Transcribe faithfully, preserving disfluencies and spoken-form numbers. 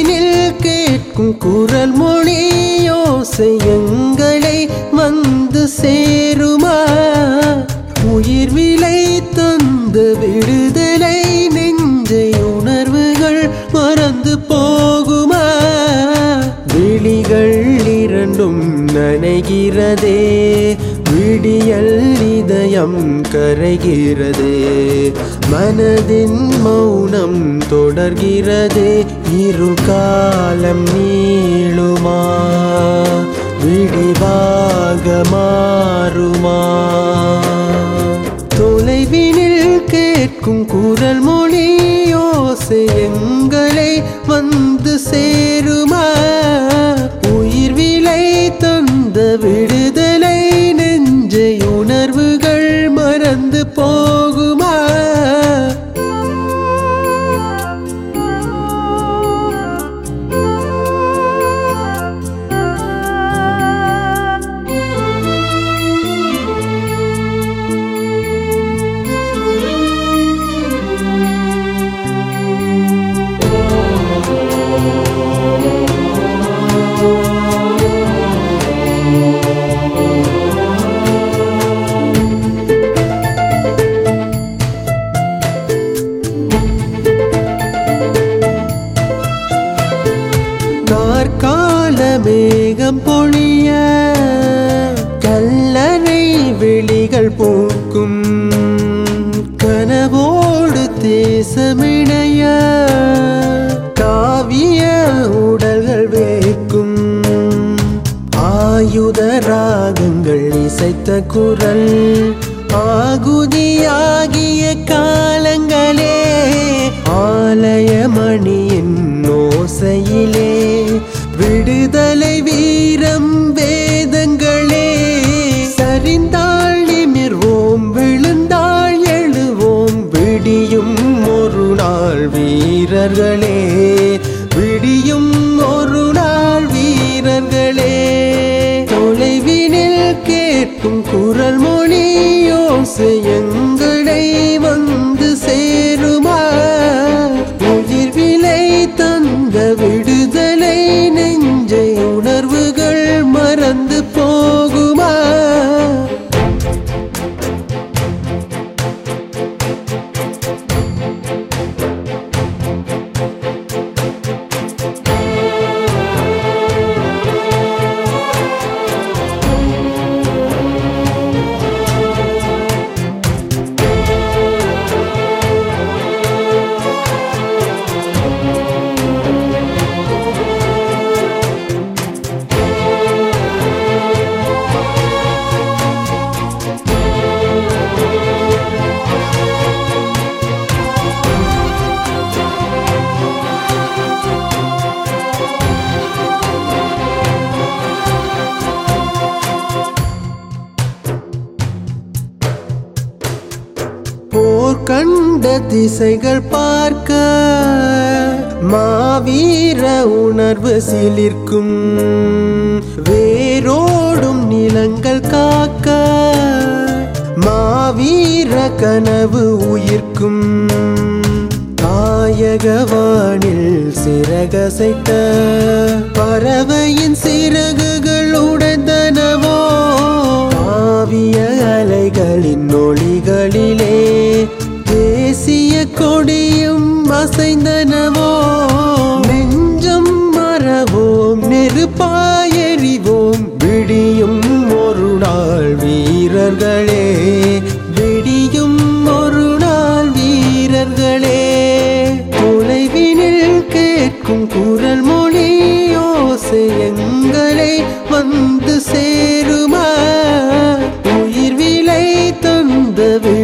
தொலைவினில் கேட்கும் குரல் மொழி யோசை எங்களை வந்து சேருமா? உயிர் விலை தந்த விடுதலை நெஞ்சை உணர்வுகள் மறந்து போகுமா? விழிகள் இரண்டும் நனைகிறதே, விடியல் இதயம் கரைகிறதே, மனதின் மௌனம் தொடர்கிறதே. இரு காலம் நீளுமா, விடிவாக மாறுமா? தொலைவினில் கேட்கும் குரல் மொழி யோசை எங்களை வந்து சேருமா? உயிர் விலை தந்த விடுதலை நெஞ்சை உணர்வுகள் மறந்து போகுமா? கால மேகம் பொழிய கல்லறை விழிகள் பூக்கும், கனவோடு தேசமிணைய காவிய உடல்கள் வேக்கும். ஆயுத ராகங்கள் இசைத்த குரல் ஆகுதியாகிய காலங்களே, ஆலய மணியின் ஓசையிலே விடுதலை வீரம் வேதங்களே. சரிந்தாள் நிமிர்வோம், விழுந்தாள் எழுவோம், விடியும் ஒரு நாள் வீரர்களே, விடியும் ஒரு நாள் வீரர்களே. தொலைவினில் கேட்கும் குரல் மொழி யோசை எங்களை வந்து சேருமா? உயிர் விலை தந்த விடுதலை நெஞ்சை உணர்வுகள் மறந்து போகுமா? போர் கண்ட திசைகள் பார்க்க மாவீர உணர்வு சிலிர்க்கும், வேரோடும் நிலங்கள் காக்க மாவீர கனவு உயிர்க்கும். தாயகவானில் சிறகசைத்த பறவையின் சிறகுகள் உடைந்தனவோ, ஆவிய அலைகளின் ஒளிகளிலே தேசிய கொடியும் அசைந்தனவோ. நெஞ்சம் மறவோம், நெருப்பாயெறிவோம், விடியும் ஒரு நாள் வீரர்களே, விடியும் ஒரு நாள் வீரர்களே. தொலைவினில் கேட்கும் குரல் மொழி யோசை எங்களை வந்து சேருமா? உயிர் விலை தந்த